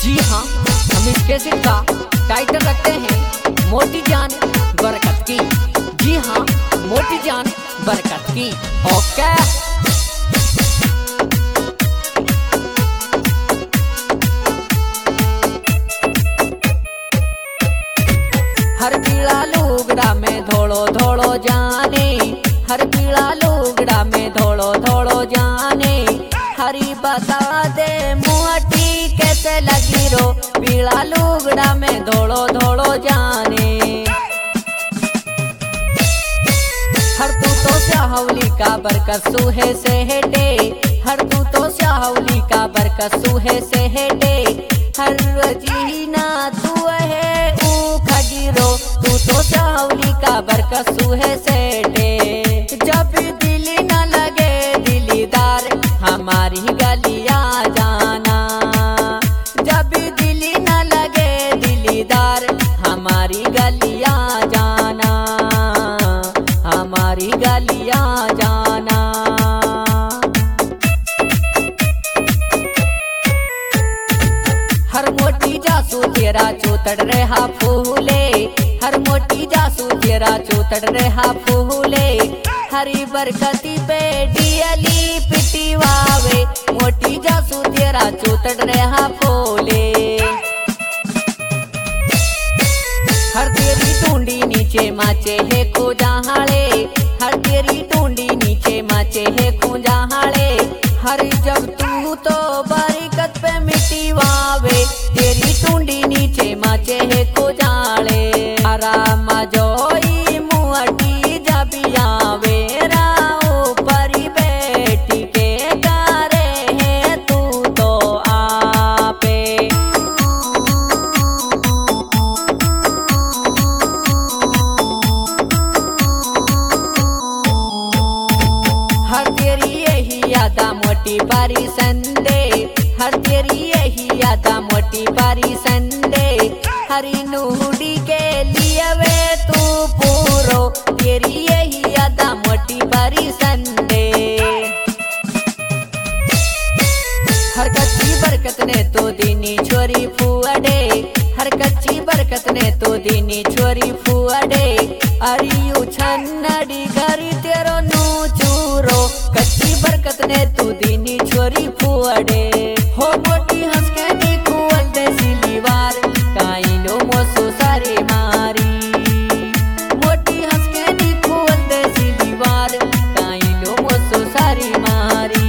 जी हाँ, हम इस कैसेट का टाइटल रखते हैं मोटी जान बरकत की। जी हाँ, मोटी जान बरकत की। ओके। हर पीला लुगड़ा में धोलो धोलो जाने, हर पीला लुगड़ा में धोलो धोलो जाने, हरी बता दे मोटी कैसे लगी रो, पीला लुगड़ा में धोलो धोलो जाने। हर तू तो स्याहवली का बरकत सूहे से हेटे, हर तू तो स्याहवली का बरकत सूहे से हेटे, हर जीना तू है ऊ खजीरो, तू तो स्याहवली का बरकत सूहे से हेटे। जब दिली न लगे दिलीदार हमारी गलियां जाना, जब दिली न लगे दिलीदार हमारी गलियां जाना, हमारी गलियां जाना। हर मोटी जासू तेरा चौतड़ रहा फूले, हर मोटी जासू तेरा चौतड़ रहा फूले, हरी बरकती पे डियली पिटिवावे, मोटी जासू तेरा चौतड़ रहा फूले। हर तेरी टूंडी नीचे माचे है खोजाहाले, हर तेरी टूंडी नीचे माचे है खोजाहाले, हर जब तू तो बरकत पे मिटिवावे, तेरी टूंडी नीचे माचे है खोजाले। आराम जोई मुअटी जबियावे राओ परी बेटी के करे है तू तो आपे। हर तेरी यही यादा मोटी बारी संदे, हर तेरी यही यादा मोटी बारी संदे, हरी नूडी के लिए वे तू पूरो, तेरी यही यादा मोटी बारी संदे। हर कच्ची बरकत ने तो दीनी छोरी फुअडे, हर कच्ची बरकत ने तो दीनी छोरी फुअडे, अरियू छन्नड़ी करी तेरो नू चूरो, कच्ची बरकत ने तू दीनी छोरी फुअडे। हो मोटी हंस के निकुअल दे सिलीवार काई लो मोसो सारे मारी, मोटी हंस के निकुअल दे सिलीवार काई लो मोसो सारी मारी।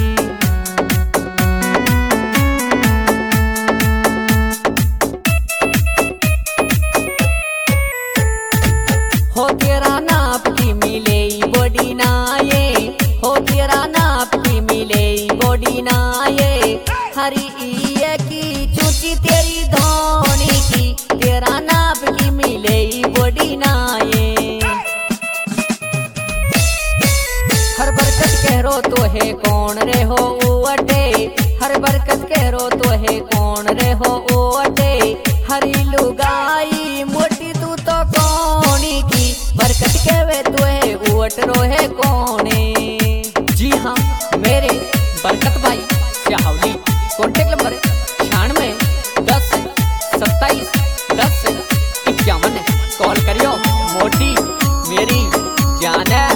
हो तेरा नाप की मिले बॉडी नाये, हो तेरा नाप की मिले बॉडी नाये, हरी इये की चूची तेरी धोनी की, तेरा नाप की मिले बॉडी नाये। हर बरकत कह तो है कौन रे हो अटे, हर बरकत कह तो है कौन रे हो अटे, हरी लुगाई मोटी तू तो कौनी की, बरकत कहवे तो है उट रोहे कौने। जी हाँ, मेरे बरकत भाई स्याहवली, कॉन्टेक्ट नंबर 96 10 27 10 51, कॉल करियो, मोटी मेरी जान है।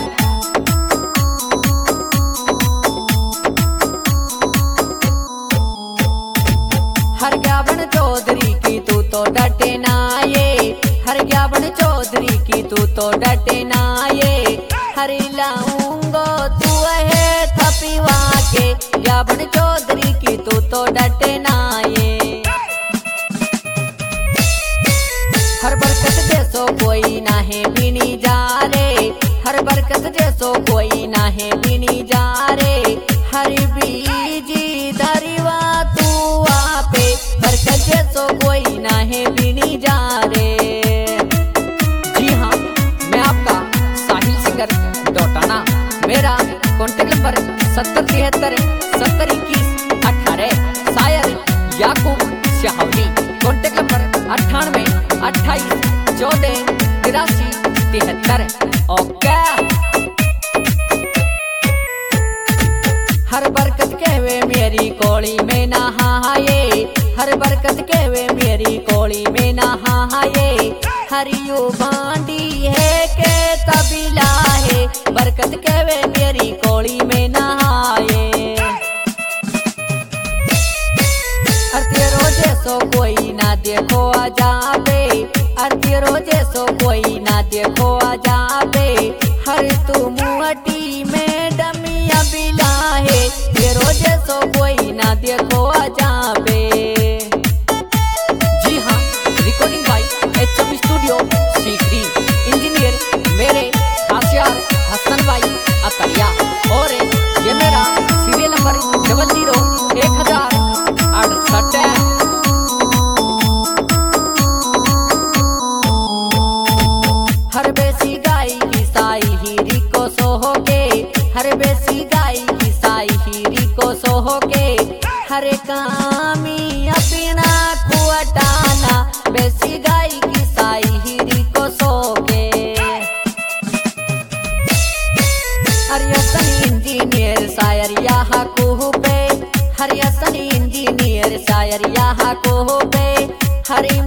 हर ज्ञापन चौधरी की तू तो डटे नाये, हर ज्ञापन चौधरी की तू तो डटे नाये, हरी लाऊंगो तू है थपीवा के, ज्ञापन चौधरी की तू तो डटे नाये। हर बरकत जैसो कोई ना है बीनी जा रे, हर बरकत जैसो कोई ना है बीनी जा रे, हरी बीजी दरिवा तू आपे, बरकत जैसो कोई ना है बीनी जा रे। जी हाँ, मैं आपका साहिल सिंगर डोटाना, मेरा कॉन्टेक्ट नंबर 7073 7021 18, शायर Yakub Syahvali, contact number 98 28 14 83 73। Okay. हर बरकत कहवे मेरी कोड़ी में नहाए, हर बरकत के वे मेरी कोड़ी में नहाए हरियो बांडी है के तबीला है बरकत के वे मेरी कोड़ी में नहाए आरती रोजे सो कोई ना देखो आ जाबे आरती रोजे सो कोई ना देखो आ जाबे हर तू मुहटी में डमिया बिला है ये रोजे सो कोई ना देखो आ जाबे। जी हाँ, recording by HM studio Sikri, engineer मेरे खासियार हसन भाई अतरिया और ये मेरा सीरियल नंबर 001068 है। हर बेसी गाय की साई हीरी को सोहोगे हर बेसी गाय की साई हीरी को सोहोगे हर कामी अपना कुआटाना बेसी गाय की साई हीरी को सोगे हरियसन इंजीनियर शायर यहाँ कुहू पे हरियसन इंजीनियर शायर यहाँ कुहू पे हरी